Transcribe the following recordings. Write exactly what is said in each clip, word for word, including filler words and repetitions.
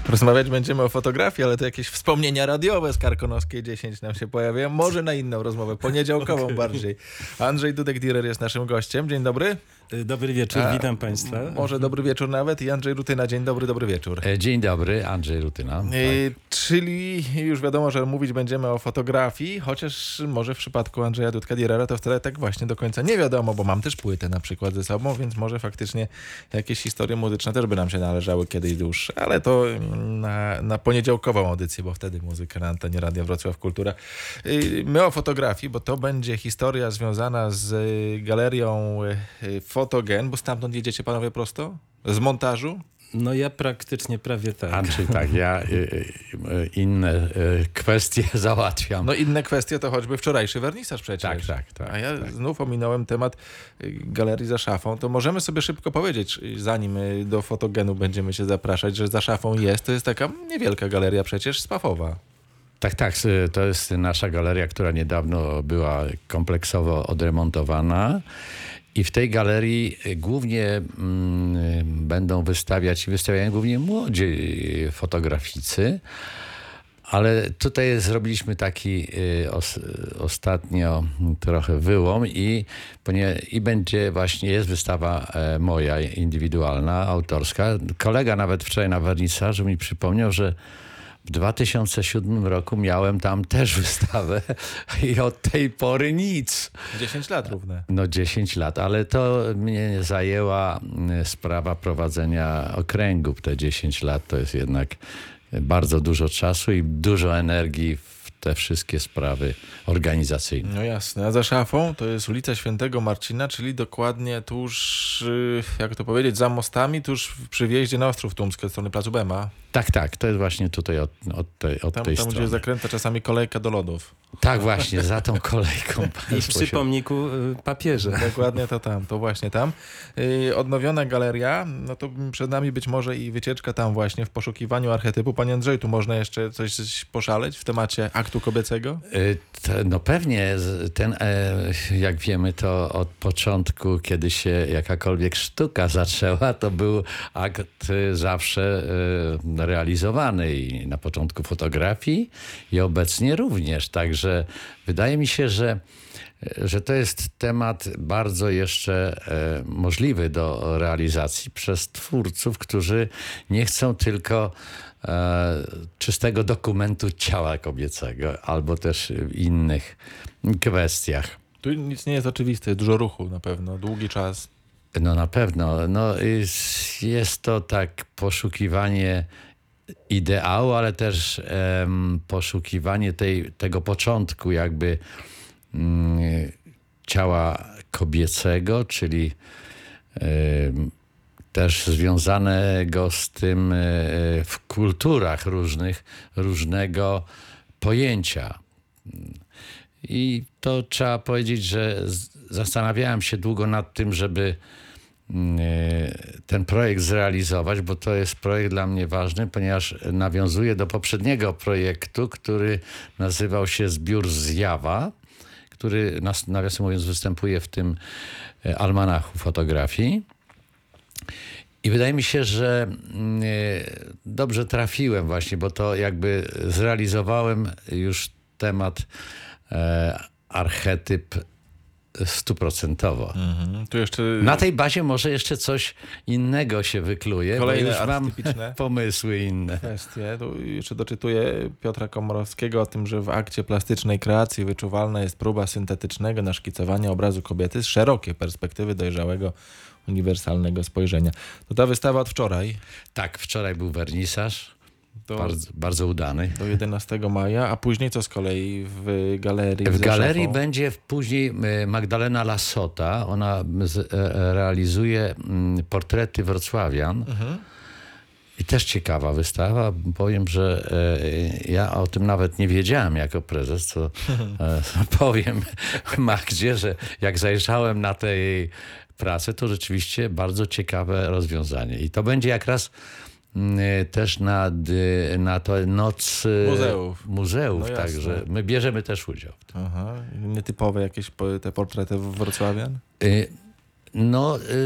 Rozmawiać będziemy o fotografii, ale to jakieś wspomnienia radiowe z Karkonoskiej dziesięć nam się pojawiają. Może na inną rozmowę, poniedziałkową okay. bardziej. Andrzej Dudek-Direr jest naszym gościem. Dzień dobry. Dobry wieczór, A, witam Państwa. Może dobry wieczór nawet i Andrzej Rutyna. Dzień dobry, dobry wieczór. Dzień dobry, Andrzej Rutyna. E, tak. Czyli już wiadomo, że mówić będziemy o fotografii, chociaż może w przypadku Andrzeja Dudka-Direra to wtedy tak właśnie do końca nie wiadomo, bo mam też płytę na przykład ze sobą, więc może faktycznie jakieś historie muzyczne też by nam się należały kiedyś dłuższe, ale to na, na poniedziałkową audycję, bo wtedy muzyka na antenie Radia Wrocław Kultura. E, my o fotografii, bo to będzie historia związana z galerią Fotogen, bo stamtąd jedziecie panowie prosto? Z montażu? No ja praktycznie prawie tak. Andrzej, tak, ja y, y, inne y, kwestie załatwiam. No inne kwestie to choćby wczorajszy wernisaż przecież. Tak, tak, tak. A ja tak. znów ominąłem temat galerii za szafą. To możemy sobie szybko powiedzieć, zanim do Fotogenu będziemy się zapraszać, że za szafą jest, to jest taka niewielka galeria przecież, spafowa. Tak, tak, to jest nasza galeria, która niedawno była kompleksowo odremontowana. I w tej galerii głównie mm, będą wystawiać i wystawiają głównie młodzi fotograficy, ale tutaj zrobiliśmy taki y, os, ostatnio trochę wyłom i, i będzie właśnie, jest wystawa e, moja indywidualna, autorska. Kolega nawet wczoraj na wernisażu mi przypomniał, że w dwa tysiące siódmym roku miałem tam też wystawę i od tej pory nic. dziesięć lat równe. No dziesięć lat, ale to mnie zajęła sprawa prowadzenia okręgów. Te dziesięć lat to jest jednak bardzo dużo czasu i dużo energii w te wszystkie sprawy organizacyjne. No jasne, a za szafą to jest ulica Świętego Marcina, czyli dokładnie tuż, jak to powiedzieć, za mostami, tuż przy wjeździe na Ostrów Tumskie od strony Placu Bema. Tak, tak, to jest właśnie tutaj od, od tej, od tam, tej tam, strony. Tam, gdzie zakręca czasami kolejka do lodów. Tak właśnie, za tą kolejką. I przy pomniku papieża. Dokładnie to tam, to właśnie tam. Yy, odnowiona galeria, no to przed nami być może i wycieczka tam właśnie w poszukiwaniu archetypu. Panie Andrzeju, tu można jeszcze coś poszaleć w temacie aktu kobiecego? Yy, to, no pewnie, ten, e, jak wiemy, to od początku, kiedy się jakakolwiek sztuka zaczęła, to był akt zawsze e, realizowany i na początku fotografii i obecnie również. Także wydaje mi się, że, że to jest temat bardzo jeszcze e, możliwy do realizacji przez twórców, którzy nie chcą tylko e, czystego dokumentu ciała kobiecego albo też w innych kwestiach. Tu nic nie jest oczywiste, jest dużo ruchu na pewno, długi czas. No na pewno. No, jest, jest to tak poszukiwanie ideału, ale też um, poszukiwanie tej, tego początku jakby um, ciała kobiecego, czyli um, też związanego z tym um, w kulturach różnych, różnego pojęcia. I to trzeba powiedzieć, że zastanawiałem się długo nad tym, żeby ten projekt zrealizować, bo to jest projekt dla mnie ważny, ponieważ nawiązuje do poprzedniego projektu, który nazywał się Zbiór Zjawa, który, nawiasem mówiąc, występuje w tym almanachu fotografii. I wydaje mi się, że dobrze trafiłem właśnie, bo to jakby zrealizowałem już temat archetyp stuprocentowo. Mhm. Tu jeszcze... Na tej bazie może jeszcze coś innego się wykluje, kolejne bo już mam pomysły inne. Kwestie. Tu jeszcze doczytuję Piotra Komorowskiego o tym, że w akcie plastycznej kreacji wyczuwalna jest próba syntetycznego naszkicowania obrazu kobiety z szerokiej perspektywy dojrzałego, uniwersalnego spojrzenia. To ta wystawa od wczoraj. Tak, wczoraj był wernisaż. Do, bardzo, bardzo udany. Do jedenastego maja, a później co z kolei w galerii? W galerii będzie później Magdalena Lasota. Ona z, e, realizuje portrety wrocławian. Mhm. I też ciekawa wystawa. Powiem, że e, ja o tym nawet nie wiedziałem jako prezes, co e, powiem Magdzie, że jak zajrzałem na tej pracy, to rzeczywiście bardzo ciekawe rozwiązanie. I to będzie jak raz też na, na to noc muzeów, muzeów no także my bierzemy też udział. Aha. Nietypowe jakieś te portrety wrocławian? No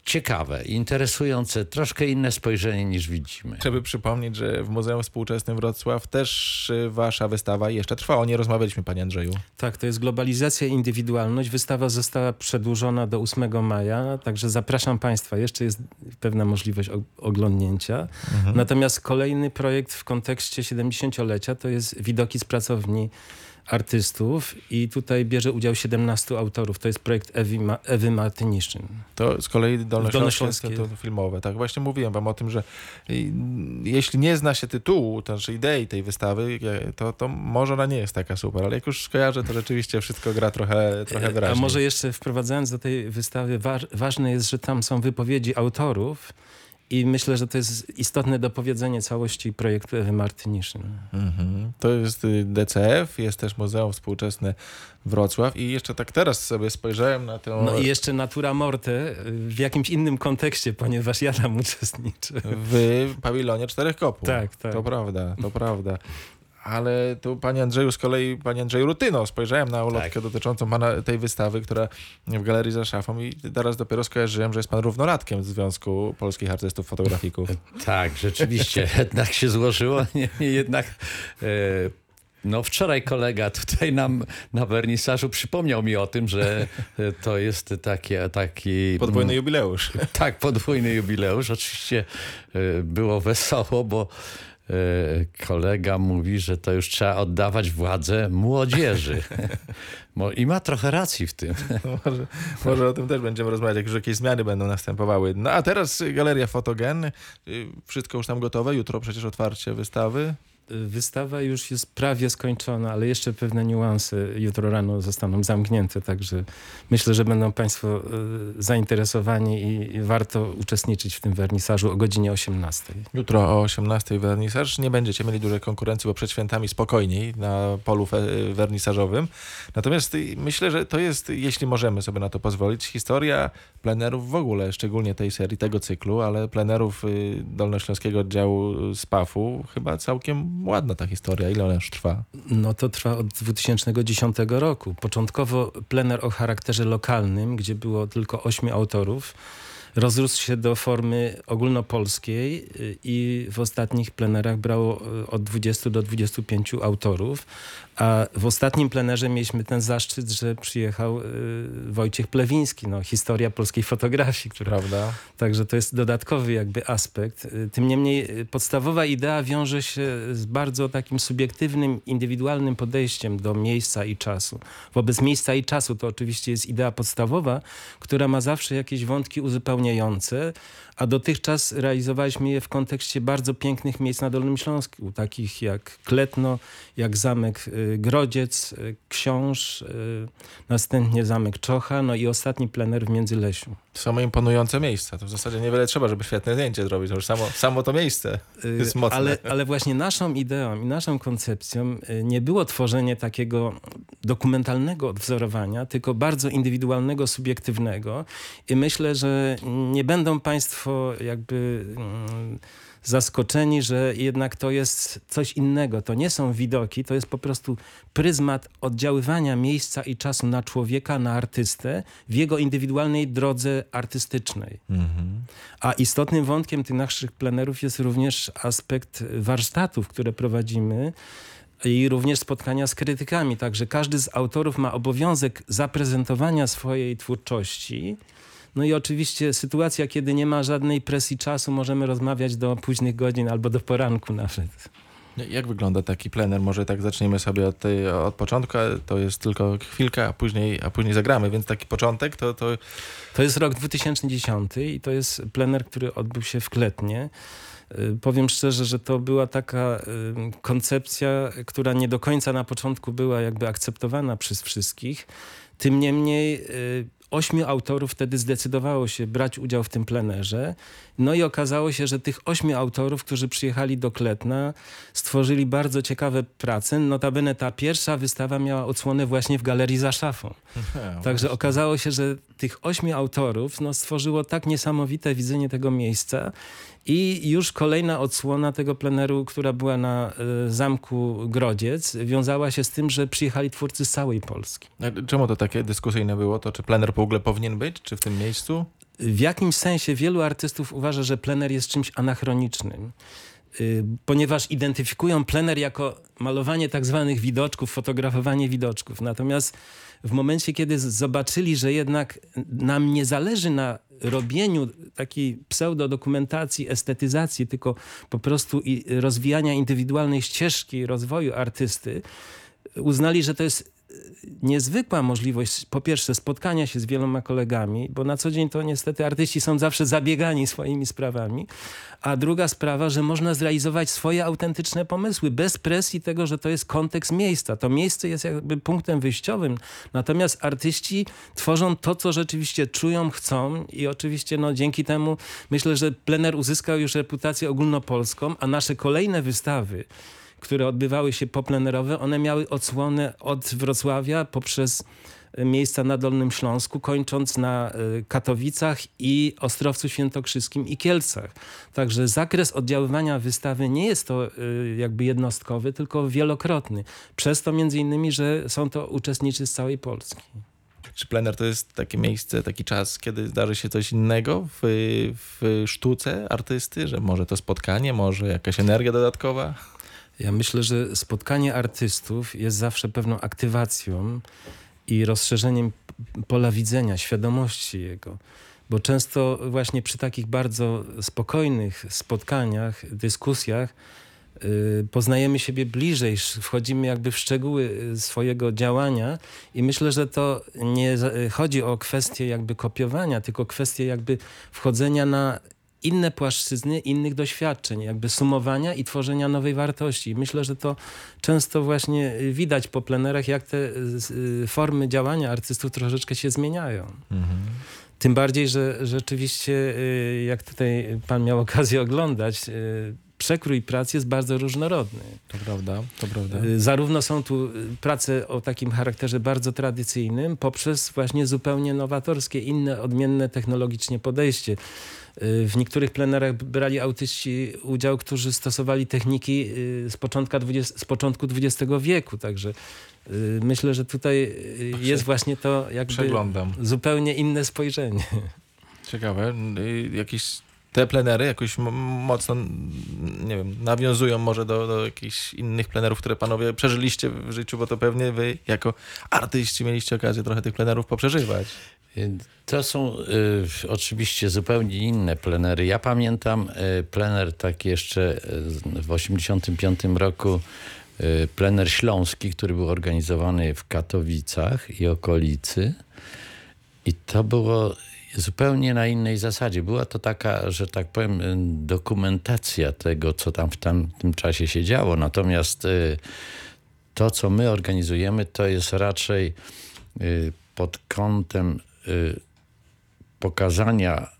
ciekawe, interesujące, troszkę inne spojrzenie niż widzimy. Trzeba przypomnieć, że w Muzeum Współczesnym Wrocław też y, wasza wystawa jeszcze trwa. O niej rozmawialiśmy, panie Andrzeju. Tak, to jest globalizacja i indywidualność. Wystawa została przedłużona do ósmego maja, także zapraszam państwa. Jeszcze jest pewna możliwość o- oglądnięcia. Mhm. Natomiast kolejny projekt w kontekście siedemdziesięciolecia to jest Widoki z pracowni artystów i tutaj bierze udział siedemnastu autorów. To jest projekt Ewy, Ma- Ewy Martyniszyn. To z kolei dolnośląskie Dolnośląskie. to, to filmowe. Tak, właśnie mówiłem wam o tym, że y, jeśli nie zna się tytułu, to znaczy idei tej wystawy, je- to, to może ona nie jest taka super, ale jak już skojarzę, to rzeczywiście wszystko gra trochę, trochę A wyraźniej. może jeszcze wprowadzając do tej wystawy, wa- ważne jest, że tam są wypowiedzi autorów i myślę, że to jest istotne dopowiedzenie całości projektu Ewy Martyniszyn. Mhm. To jest y, D C F, jest też Muzeum Współczesne Wrocław i jeszcze tak teraz sobie spojrzałem na tę... No i jeszcze Natura Morte w jakimś innym kontekście, ponieważ ja tam uczestniczę. w pawilonie Czterech Kopów. Tak, tak. To prawda, to prawda. Ale tu, panie Andrzeju, z kolei, panie Andrzeju Rutyno, spojrzałem na ulotkę Tak. dotyczącą pana tej wystawy, która w Galerii za szafą i teraz dopiero skojarzyłem, że jest pan równolatkiem Związku Polskich Artystów Fotografików. Tak, rzeczywiście, jednak się złożyło. Niemniej jednak e, no wczoraj kolega tutaj nam na wernisażu przypomniał mi o tym, że e, to jest taki... taki Podwójny jubileusz. Tak, podwójny jubileusz. Oczywiście e, było wesoło, bo e, kolega mówi, że to już trzeba oddawać władzę młodzieży. Mo- I ma trochę racji w tym. może, może o tym też będziemy rozmawiać, jak już jakieś zmiany będą następowały. No a teraz Galeria Fotogen. Y, Wszystko już tam gotowe. Jutro przecież otwarcie wystawy. Wystawa już jest prawie skończona, ale jeszcze pewne niuanse jutro rano zostaną zamknięte, także myślę, że będą państwo e, zainteresowani i, i warto uczestniczyć w tym wernisażu o godzinie osiemnastej. Jutro o osiemnastej wernisaż. Nie będziecie mieli dużej konkurencji, bo przed świętami spokojniej na polu fe- wernisażowym. Natomiast y, myślę, że to jest, jeśli możemy sobie na to pozwolić, historia plenerów w ogóle, szczególnie tej serii, tego cyklu, ale plenerów y, Dolnośląskiego Oddziału z P A F-u chyba całkiem ładna ta historia. Ile ona już trwa? No to trwa od dwa tysiące dziesiątego roku. Początkowo plener o charakterze lokalnym, gdzie było tylko ośmiu autorów, rozrósł się do formy ogólnopolskiej y, i w ostatnich plenerach brało y, od dwudziestu do dwudziestu pięciu autorów, a w ostatnim plenerze mieliśmy ten zaszczyt, że przyjechał y, Wojciech Plewiński, no, historia polskiej fotografii, która Prawda? Także to jest dodatkowy jakby aspekt. Tym niemniej podstawowa idea wiąże się z bardzo takim subiektywnym, indywidualnym podejściem do miejsca i czasu. Wobec miejsca i czasu to oczywiście jest idea podstawowa, która ma zawsze jakieś wątki uzupełniające, a dotychczas realizowaliśmy je w kontekście bardzo pięknych miejsc na Dolnym Śląsku, takich jak Kletno, jak zamek y, Grodziec, y, Książ, y, następnie zamek Czocha, no i ostatni plener w Międzylesiu. Same imponujące miejsca. To w zasadzie niewiele trzeba, żeby świetne zdjęcie zrobić. To już samo, samo to miejsce jest mocne. Ale, ale właśnie naszą ideą i naszą koncepcją y, nie było tworzenie takiego dokumentalnego odwzorowania, tylko bardzo indywidualnego, subiektywnego. I myślę, że nie będą państwo jakby mm, zaskoczeni, że jednak to jest coś innego. To nie są widoki, to jest po prostu pryzmat oddziaływania miejsca i czasu na człowieka, na artystę w jego indywidualnej drodze artystycznej. Mhm. A istotnym wątkiem tych naszych plenerów jest również aspekt warsztatów, które prowadzimy i również spotkania z krytykami. Także każdy z autorów ma obowiązek zaprezentowania swojej twórczości. No i oczywiście sytuacja, kiedy nie ma żadnej presji czasu, możemy rozmawiać do późnych godzin albo do poranku nawet. Jak wygląda taki plener? Może tak zaczniemy sobie od, tej, od początku. To jest tylko chwilka, a później, a później zagramy. Więc taki początek to... to... To jest rok dwa tysiące dziesiąty i to jest plener, który odbył się w Kletnie. Y, Powiem szczerze, że to była taka y, koncepcja, która nie do końca na początku była jakby akceptowana przez wszystkich. Tym niemniej y, ośmiu autorów wtedy zdecydowało się brać udział w tym plenerze. No i okazało się, że tych ośmiu autorów, którzy przyjechali do Kletna, stworzyli bardzo ciekawe prace. Notabene ta pierwsza wystawa miała odsłonę właśnie w Galerii za szafą. Także okazało się, że tych ośmiu autorów no, stworzyło tak niesamowite widzenie tego miejsca i już kolejna odsłona tego pleneru, która była na y, Zamku Grodziec, wiązała się z tym, że przyjechali twórcy z całej Polski. Czemu to takie dyskusyjne było? To czy plener w ogóle powinien być? Czy w tym miejscu? w jakimś sensie wielu artystów uważa, że plener jest czymś anachronicznym, y, ponieważ identyfikują plener jako malowanie tak zwanych widoczków, fotografowanie widoczków. Natomiast w momencie, kiedy z- zobaczyli, że jednak nam nie zależy na robieniu takiej pseudodokumentacji, estetyzacji, tylko po prostu i rozwijania indywidualnej ścieżki rozwoju artysty, uznali, że to jest niezwykła możliwość, po pierwsze, spotkania się z wieloma kolegami, bo na co dzień to niestety artyści są zawsze zabiegani swoimi sprawami, a druga sprawa, że można zrealizować swoje autentyczne pomysły bez presji tego, że to jest kontekst miejsca. To miejsce jest jakby punktem wyjściowym, natomiast artyści tworzą to, co rzeczywiście czują, chcą i oczywiście no, dzięki temu myślę, że plener uzyskał już reputację ogólnopolską, a nasze kolejne wystawy, które odbywały się poplenerowe, one miały odsłonę od Wrocławia poprzez miejsca na Dolnym Śląsku, kończąc na y, Katowicach i Ostrowcu Świętokrzyskim i Kielcach. Także zakres oddziaływania wystawy nie jest to y, jakby jednostkowy, tylko wielokrotny. Przez to między innymi, że są to uczestnicy z całej Polski. Czy plener to jest takie miejsce, taki czas, kiedy zdarzy się coś innego w, w sztuce artysty, że może to spotkanie, może jakaś energia dodatkowa? Ja myślę, że spotkanie artystów jest zawsze pewną aktywacją i rozszerzeniem p- pola widzenia, świadomości jego. Bo często właśnie przy takich bardzo spokojnych spotkaniach, dyskusjach yy, poznajemy siebie bliżej, sz- wchodzimy jakby w szczegóły y, swojego działania i myślę, że to nie za- y, chodzi o kwestię jakby kopiowania, tylko kwestię jakby wchodzenia na inne płaszczyzny, innych doświadczeń, jakby sumowania i tworzenia nowej wartości. I myślę, że to często właśnie widać po plenerach, jak te y, formy działania artystów troszeczkę się zmieniają. Mhm. Tym bardziej, że rzeczywiście, y, jak tutaj pan miał okazję oglądać, y, przekrój prac jest bardzo różnorodny. To prawda, to prawda. Y, Zarówno są tu y, prace o takim charakterze bardzo tradycyjnym, poprzez właśnie zupełnie nowatorskie, inne, odmienne technologicznie podejście. Y, W niektórych plenerach brali autyści udział, którzy stosowali techniki y, z, początka dwudziestego, z początku dwudziestego wieku. Także y, myślę, że tutaj y, jest właśnie to jakby Przeglądam. zupełnie inne spojrzenie. Ciekawe. Y, Jakieś te plenery jakoś m- mocno, nie wiem, nawiązują może do, do jakichś innych plenerów, które panowie przeżyliście w życiu, bo to pewnie wy jako artyści mieliście okazję trochę tych plenerów poprzeżywać. To są y, oczywiście zupełnie inne plenery. Ja pamiętam y, plener taki jeszcze y, w osiemdziesiątym piątym roku, y, plener śląski, który był organizowany w Katowicach i okolicy. I to było zupełnie na innej zasadzie. Była to taka, że tak powiem, y, dokumentacja tego, co tam w tamtym czasie się działo. Natomiast y, to, co my organizujemy, to jest raczej y, pod kątem y, pokazania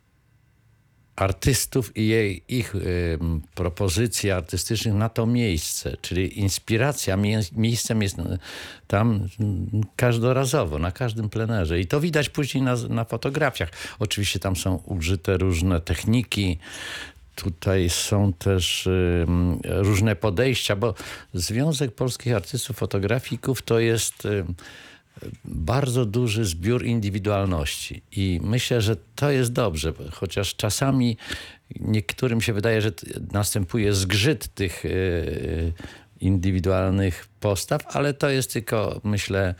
artystów i jej, ich y, propozycji artystycznych na to miejsce. Czyli inspiracja mie- miejscem jest y, tam y, każdorazowo, na każdym plenerze. I to widać później na, na fotografiach. Oczywiście tam są użyte różne techniki. Tutaj są też y, różne podejścia, bo Związek Polskich Artystów Fotografików to jest y, bardzo duży zbiór indywidualności i myślę, że to jest dobrze, chociaż czasami niektórym się wydaje, że t- następuje zgrzyt tych y, indywidualnych postaw, ale to jest tylko, myślę,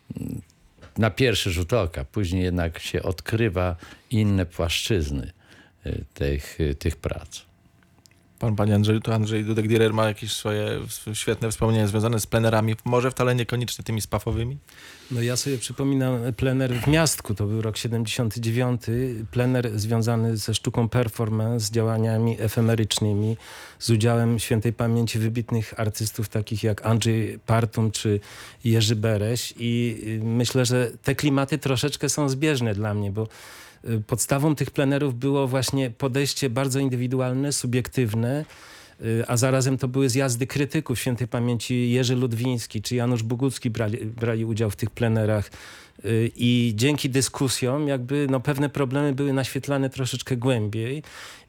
na pierwszy rzut oka. Później jednak się odkrywa inne płaszczyzny y, tych, y, tych prac. Pan, panie Andrzeju, to Andrzej Dudek-Dierer ma jakieś swoje w- świetne wspomnienia związane z plenerami, może wcale niekoniecznie tymi spafowymi? No ja sobie przypominam plener w Miastku, to był rok siedemdziesiąty dziewiąty, plener związany ze sztuką performance, z działaniami efemerycznymi, z udziałem świętej pamięci wybitnych artystów takich jak Andrzej Partum czy Jerzy Bereś i y, myślę, że te klimaty troszeczkę są zbieżne dla mnie, bo y, podstawą tych plenerów było właśnie podejście bardzo indywidualne, subiektywne, y, a zarazem to były zjazdy krytyków świętej pamięci. Jerzy Ludwiński czy Janusz Bogucki brali, brali udział w tych plenerach y, i dzięki dyskusjom jakby no, pewne problemy były naświetlane troszeczkę głębiej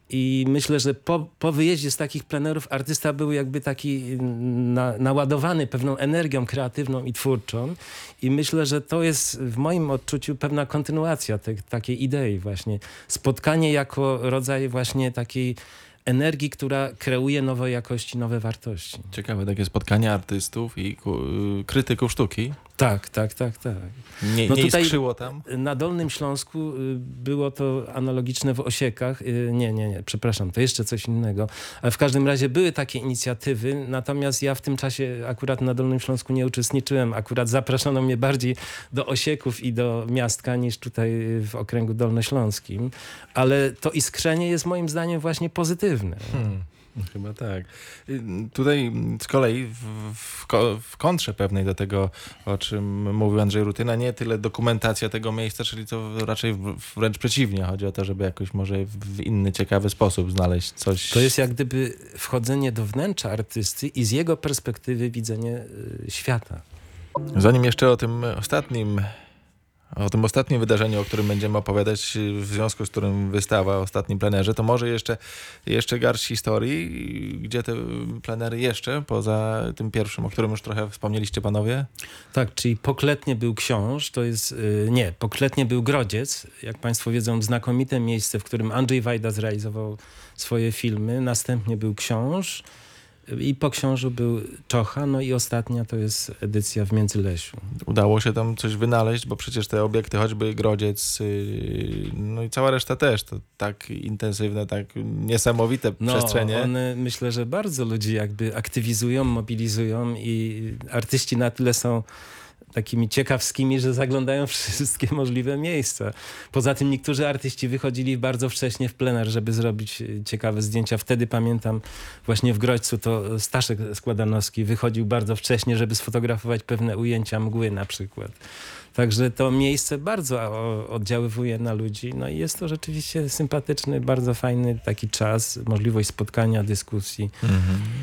I myślę, że po, po wyjeździe z takich plenerów artysta był jakby taki na, naładowany pewną energią kreatywną i twórczą. I myślę, że to jest w moim odczuciu pewna kontynuacja te, takiej idei właśnie. Spotkanie jako rodzaj właśnie takiej energii, która kreuje nowe jakości, nowe wartości. Ciekawe takie spotkania artystów i ku, y, krytyków sztuki. Tak, tak, tak, tak. Nie, No nie tutaj iskrzyło tam? Na Dolnym Śląsku y, było to analogiczne w Osiekach. Y, Nie, nie, nie, przepraszam, to jeszcze coś innego. Ale w każdym razie były takie inicjatywy, natomiast ja w tym czasie akurat na Dolnym Śląsku nie uczestniczyłem. Akurat zapraszono mnie bardziej do Osieków i do Miastka niż tutaj w okręgu dolnośląskim. Ale to iskrzenie jest moim zdaniem właśnie pozytywne. Hmm. Chyba tak. Y, Tutaj z kolei w, w, ko- w kontrze pewnej do tego, o czym mówił Andrzej Rutyna, nie tyle dokumentacja tego miejsca, czyli to raczej w, wręcz przeciwnie. Chodzi o to, żeby jakoś może w, w inny, ciekawy sposób znaleźć coś. To jest jak gdyby wchodzenie do wnętrza artysty i z jego perspektywy widzenie y, świata. Zanim jeszcze o tym ostatnim, o tym ostatnim wydarzeniu, o którym będziemy opowiadać, w związku z którym wystawa o ostatnim plenerze, to może jeszcze, jeszcze garść historii, gdzie te plenery jeszcze, poza tym pierwszym, o którym już trochę wspomnieliście panowie? Tak, czyli Pokletnie był książ, to jest, y, nie, Pokletnie był Grodziec, jak państwo wiedzą, znakomite miejsce, w którym Andrzej Wajda zrealizował swoje filmy, następnie był książ i po książu był Czocha, no i ostatnia to jest edycja w Międzylesiu. Udało się tam coś wynaleźć, bo przecież te obiekty, choćby Grodziec, yy, no i cała reszta też, to tak intensywne, tak niesamowite No, przestrzenie. one myślę, że bardzo ludzi jakby aktywizują, mobilizują i artyści na tyle są takimi ciekawskimi, że zaglądają wszystkie możliwe miejsca. Poza tym niektórzy artyści wychodzili bardzo wcześnie w plener, żeby zrobić ciekawe zdjęcia. Wtedy pamiętam właśnie w Grodźcu to Staszek Składanowski wychodził bardzo wcześnie, żeby sfotografować pewne ujęcia mgły na przykład. Także to miejsce bardzo o- oddziaływuje na ludzi. No i jest to rzeczywiście sympatyczny, bardzo fajny taki czas, możliwość spotkania, dyskusji. Mhm.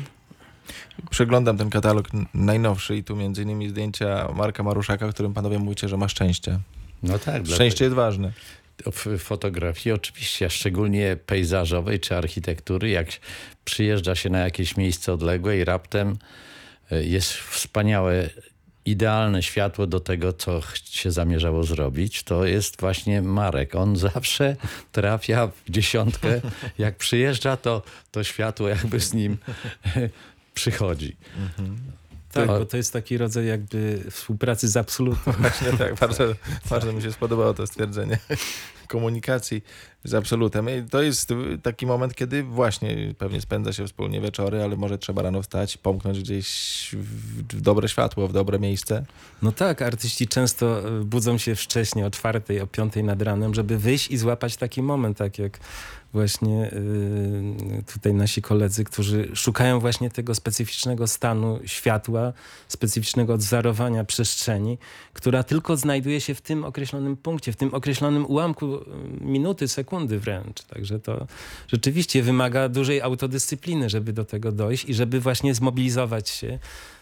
Przeglądam ten katalog n- najnowszy i tu między innymi zdjęcia Marka Maruszaka, o którym panowie mówicie, że ma szczęście. No tak. Szczęście jest ważne. W fotografii oczywiście, a szczególnie pejzażowej czy architektury, jak przyjeżdża się na jakieś miejsce odległe i raptem jest wspaniałe, idealne światło do tego, co się zamierzało zrobić, to jest właśnie Marek. On zawsze trafia w dziesiątkę. Jak przyjeżdża, to, to światło jakby z nim przychodzi. Tak, To- bo to jest taki rodzaj jakby współpracy z absolutem. Właśnie tak, bardzo, bardzo mi się spodobało to stwierdzenie komunikacji z absolutem. I to jest taki moment, kiedy właśnie pewnie spędza się wspólnie wieczory, ale może trzeba rano wstać, pomknąć gdzieś w, w dobre światło, w dobre miejsce. No tak, artyści często y, budzą się wcześniej, o czwartej, o piątej nad ranem, żeby wyjść i złapać taki moment, tak jak właśnie y, tutaj nasi koledzy, którzy szukają właśnie tego specyficznego stanu światła, specyficznego odwzorowania przestrzeni, która tylko znajduje się w tym określonym punkcie, w tym określonym ułamku y, minuty, sekundy wręcz. Także to rzeczywiście wymaga dużej autodyscypliny, żeby do tego dojść i żeby właśnie zmobilizować się.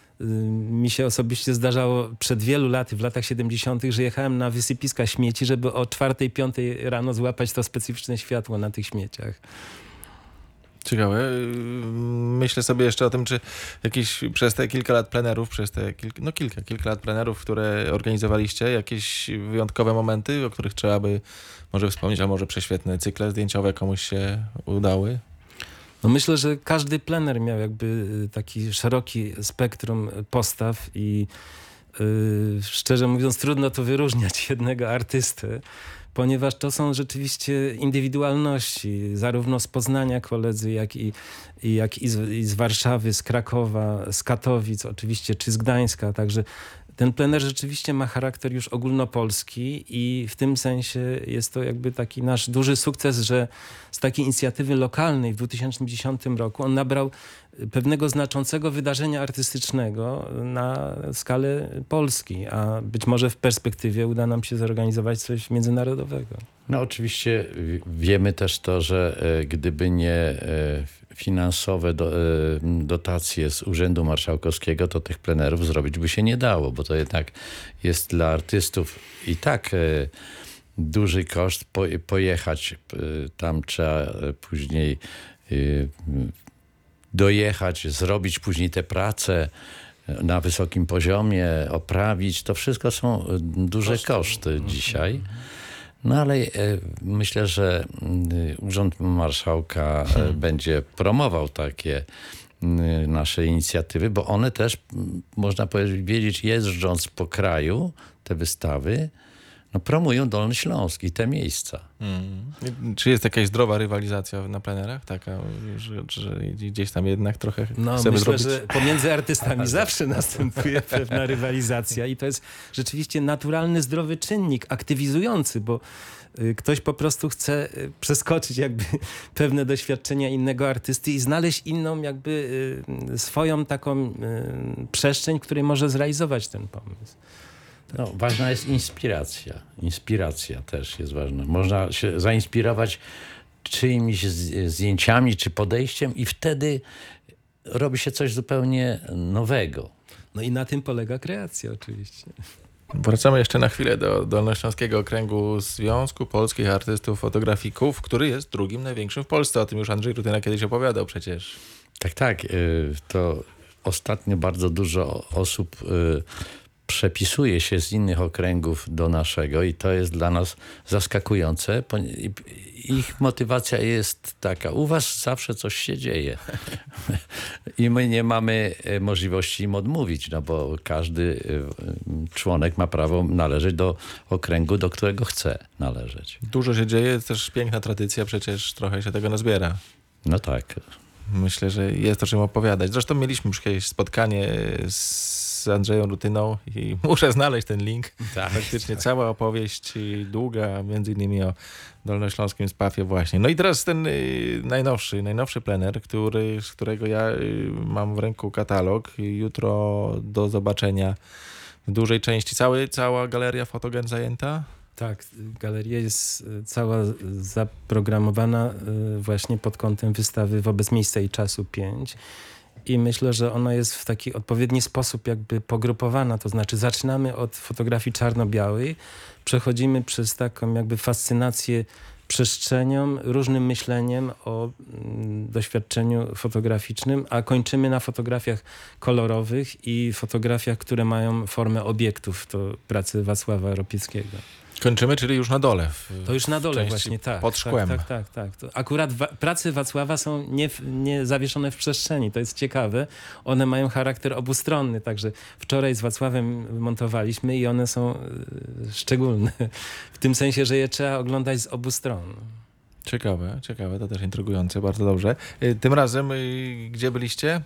Mi się osobiście zdarzało przed wielu laty, w latach siedemdziesiątych, że jechałem na wysypiska śmieci, żeby o czwartej, piątej rano złapać to specyficzne światło na tych śmieciach. Ciekawe. Myślę sobie jeszcze o tym, czy jakieś przez te kilka lat plenerów, przez te kilka, no kilka, kilka lat plenerów, które organizowaliście, jakieś wyjątkowe momenty, o których trzeba by może wspomnieć, a może prześwietne cykle zdjęciowe komuś się udały? No myślę, że każdy plener miał jakby taki szeroki spektrum postaw i yy, szczerze mówiąc trudno to wyróżniać jednego artystę, ponieważ to są rzeczywiście indywidualności, zarówno z Poznania koledzy, jak i, i, jak i, z, i z Warszawy, z Krakowa, z Katowic oczywiście, czy z Gdańska, także ten plener rzeczywiście ma charakter już ogólnopolski i w tym sensie jest to jakby taki nasz duży sukces, że z takiej inicjatywy lokalnej w dwa tysiące dziesiątym roku on nabrał pewnego znaczącego wydarzenia artystycznego na skalę Polski, a być może w perspektywie uda nam się zorganizować coś międzynarodowego. No oczywiście wiemy też to, że e, gdyby nie e, finansowe do, e, dotacje z Urzędu Marszałkowskiego, to tych plenerów zrobić by się nie dało, bo to jednak jest dla artystów i tak e, duży koszt. Po, pojechać y, tam trzeba y, później y, dojechać, zrobić później te prace na wysokim poziomie, oprawić. To wszystko są duże koszty dzisiaj. No ale e, myślę, że y, Urząd Marszałka e, hmm. będzie promował takie y, nasze inicjatywy, bo one też, m, można powiedzieć, jeżdżąc po kraju, te wystawy, no, promują Dolny Śląsk i te miejsca. Hmm. Czy jest jakaś zdrowa rywalizacja na plenerach? Taka, że, że gdzieś tam jednak trochę no, chcemy myślę, zrobić... że pomiędzy artystami zawsze następuje pewna rywalizacja i to jest rzeczywiście naturalny, zdrowy czynnik, aktywizujący, bo ktoś po prostu chce przeskoczyć jakby pewne doświadczenia innego artysty i znaleźć inną jakby swoją taką przestrzeń, w której może zrealizować ten pomysł. No, ważna jest inspiracja. Inspiracja też jest ważna. Można się zainspirować czyimiś zdjęciami czy podejściem i wtedy robi się coś zupełnie nowego. No i na tym polega kreacja oczywiście. Wracamy jeszcze na chwilę do Dolnośląskiego Okręgu Związku Polskich Artystów Fotografików, który jest drugim największym w Polsce. O tym już Andrzej Rutyna kiedyś opowiadał przecież. Tak, tak. To ostatnio bardzo dużo osób przepisuje się z innych okręgów do naszego i to jest dla nas zaskakujące. Ich motywacja jest taka, u was zawsze coś się dzieje i my nie mamy możliwości im odmówić, no bo każdy członek ma prawo należeć do okręgu, do którego chce należeć. Dużo się dzieje, jest też piękna tradycja, przecież trochę się tego nazbiera. No tak. Myślę, że jest o czym opowiadać. Zresztą mieliśmy już kiedyś spotkanie z z Andrzejem Rutyną i muszę znaleźć ten link. Tak, Faktycznie tak. cała opowieść długa, między innymi o dolnośląskim spafie właśnie. No i teraz ten y, najnowszy, najnowszy plener, który, z którego ja y, mam w ręku katalog. Jutro do zobaczenia w dużej części. Cały, cała galeria fotogen zajęta? Tak, galeria jest cała zaprogramowana właśnie pod kątem wystawy Wobec Miejsca i Czasu pięć. I myślę, że ona jest w taki odpowiedni sposób jakby pogrupowana, to znaczy zaczynamy od fotografii czarno-białej, przechodzimy przez taką jakby fascynację przestrzenią, różnym myśleniem o mm, doświadczeniu fotograficznym, a kończymy na fotografiach kolorowych i fotografiach, które mają formę obiektów, to pracy Wacława Ropieckiego. Kończymy, czyli już na dole. W, to już na dole części właśnie, tak. Pod szkłem. Tak, tak, tak. tak. To akurat wa- prace Wacława są nie, nie zawieszone w przestrzeni. To jest ciekawe. One mają charakter obustronny, także wczoraj z Wacławem montowaliśmy i one są y, szczególne. W tym sensie, że je trzeba oglądać z obu stron. Ciekawe, ciekawe, to też intrygujące, bardzo dobrze. Tym razem, gdzie byliście?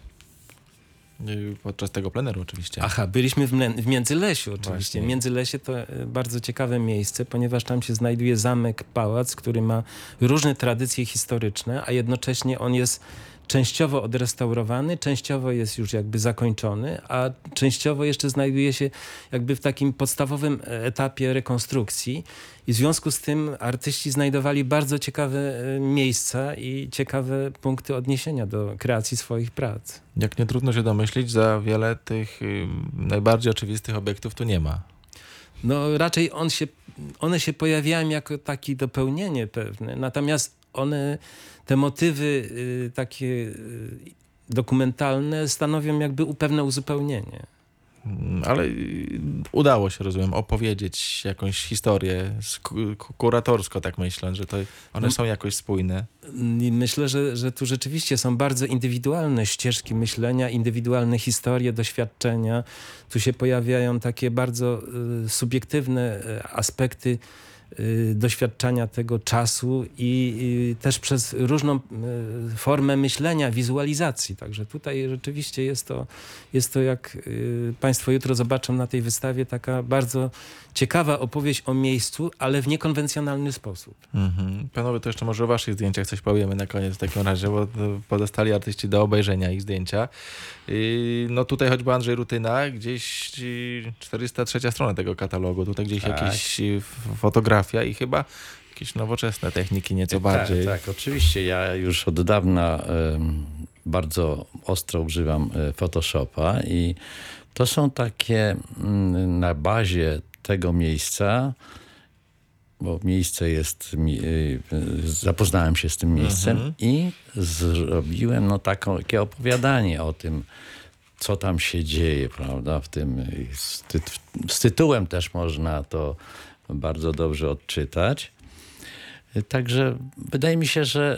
Podczas tego pleneru oczywiście. Aha, byliśmy w, Mlę- w Międzylesiu oczywiście. Właśnie. Międzylesie to bardzo ciekawe miejsce, ponieważ tam się znajduje zamek, pałac, który ma różne tradycje historyczne, a jednocześnie on jest częściowo odrestaurowany, częściowo jest już jakby zakończony, a częściowo jeszcze znajduje się jakby w takim podstawowym etapie rekonstrukcji. I w związku z tym artyści znajdowali bardzo ciekawe miejsca i ciekawe punkty odniesienia do kreacji swoich prac. Jak nie trudno się domyślić, za wiele tych y, najbardziej oczywistych obiektów tu nie ma. No raczej on się, one się pojawiają jako takie dopełnienie pewne, natomiast one, te motywy y, takie y, dokumentalne stanowią jakby pewne uzupełnienie. Ale udało się, rozumiem, opowiedzieć jakąś historię kuratorsko, tak myślę, że to one są jakoś spójne. I myślę, że, że tu rzeczywiście są bardzo indywidualne ścieżki myślenia, indywidualne historie, doświadczenia. Tu się pojawiają takie bardzo y, subiektywne y, aspekty y, doświadczania tego czasu i, i też przez różną y, formę myślenia, wizualizacji. Także tutaj rzeczywiście jest to, jest to jak y, Państwo jutro zobaczą na tej wystawie, taka bardzo ciekawa opowieść o miejscu, ale w niekonwencjonalny sposób. Mhm. Panowie, to jeszcze może o waszych zdjęciach coś powiemy na koniec w takim razie, bo pozostali artyści do obejrzenia ich zdjęcia. I no tutaj choćby Andrzej Rutyna, gdzieś czterysta trzecia strona tego katalogu, tutaj gdzieś Tak. jakieś fotografia i chyba jakieś nowoczesne techniki nieco bardziej. Tak, tak, oczywiście. Ja już od dawna um, bardzo ostro używam e, Photoshopa i to są takie mm, na bazie tego miejsca bo miejsce jest, mi- y, y, zapoznałem się z tym miejscem Mhm. i zrobiłem no taką, takie opowiadanie o tym, co tam się dzieje, prawda, w tym, y, z, ty, z tytułem też można to bardzo dobrze odczytać. Y, Także wydaje mi się, że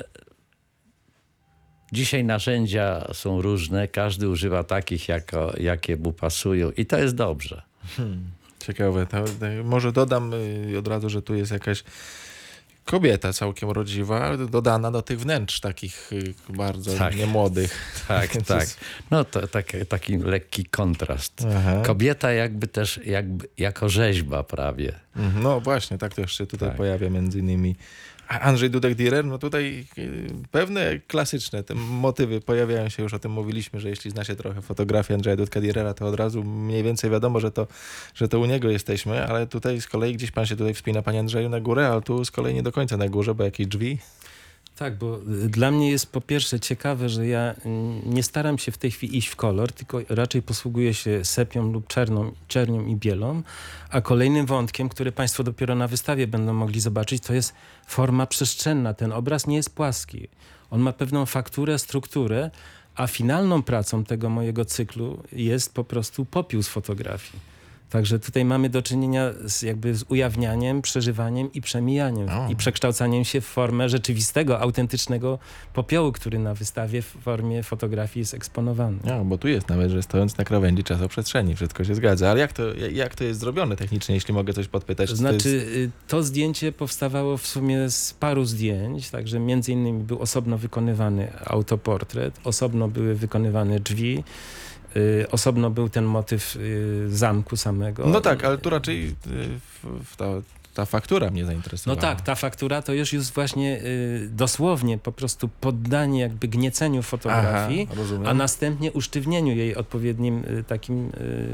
dzisiaj narzędzia są różne, każdy używa takich, jako, jakie mu pasują i to jest dobrze. Ciekawe. To, to, może dodam y, od razu, że tu jest jakaś kobieta całkiem rodziwa, dodana do tych wnętrz takich y, bardzo Tak. niemłodych. Tak, Więc tak. jest- No to tak, taki lekki kontrast. Aha. Kobieta jakby też jakby, jako rzeźba prawie. Mhm, no właśnie, tak to jeszcze tutaj Tak. pojawia między innymi A Andrzej Dudek-Dürer. No tutaj y, pewne klasyczne te motywy pojawiają się, już o tym mówiliśmy, że jeśli zna się trochę fotografię Andrzeja Dudka-Dürera, to od razu mniej więcej wiadomo, że to, że to u niego jesteśmy, ale tutaj z kolei gdzieś pan się tutaj wspina, panie Andrzeju, na górę, ale tu z kolei nie do końca na górze, bo jakieś drzwi. Tak, bo y, dla mnie jest po pierwsze ciekawe, że ja y, nie staram się w tej chwili iść w kolor, tylko raczej posługuję się sepią lub czerną, czernią i bielą, a kolejnym wątkiem, który państwo dopiero na wystawie będą mogli zobaczyć, to jest forma przestrzenna. Ten obraz nie jest płaski. On ma pewną fakturę, strukturę, a finalną pracą tego mojego cyklu jest po prostu popiół z fotografii. Także tutaj mamy do czynienia z, jakby z ujawnianiem, przeżywaniem i przemijaniem O. i przekształcaniem się w formę rzeczywistego, autentycznego popiołu, który na wystawie w formie fotografii jest eksponowany. No, bo tu jest nawet, że stojąc na krawędzi czasoprzestrzeni, wszystko się zgadza. Ale jak to, jak to jest zrobione technicznie, jeśli mogę coś podpytać? To Czy znaczy, to jest... y, to zdjęcie powstawało w sumie z paru zdjęć, także między innymi był osobno wykonywany autoportret, osobno były wykonywane drzwi, y, osobno był ten motyw y, zamku samego. No tak, ale tu raczej y, w, w ta, ta faktura mnie No zainteresowała. tak, ta faktura to już jest właśnie y, dosłownie po prostu poddanie jakby gnieceniu fotografii, Aha, rozumiem. a następnie usztywnieniu jej odpowiednim y, takim y,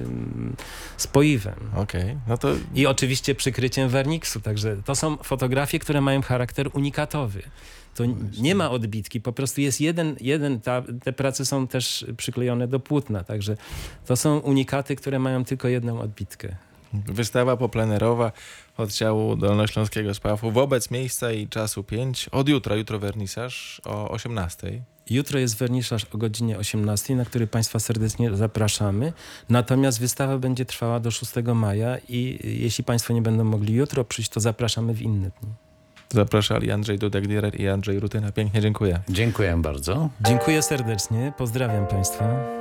spoiwem. Okej, no to I oczywiście przykryciem werniksu, także to są fotografie, które mają charakter unikatowy. To nie ma odbitki, po prostu jest jeden, jeden ta, te prace są też przyklejone do płótna, także to są unikaty, które mają tylko jedną odbitkę. wystawa poplenerowa oddziału Dolnośląskiego Spaw-u wobec miejsca i czasu pięć. Od jutra, jutro wernisaż o osiemnastej. Jutro jest wernisaż o godzinie osiemnastej, na który Państwa serdecznie zapraszamy. Natomiast wystawa będzie trwała do szóstego maja i jeśli Państwo nie będą mogli jutro przyjść, to zapraszamy w inne dni. Zapraszali Andrzej Dudek-Dürer i Andrzej Rutyna. Pięknie dziękuję. Dziękuję bardzo. Dziękuję serdecznie, pozdrawiam Państwa.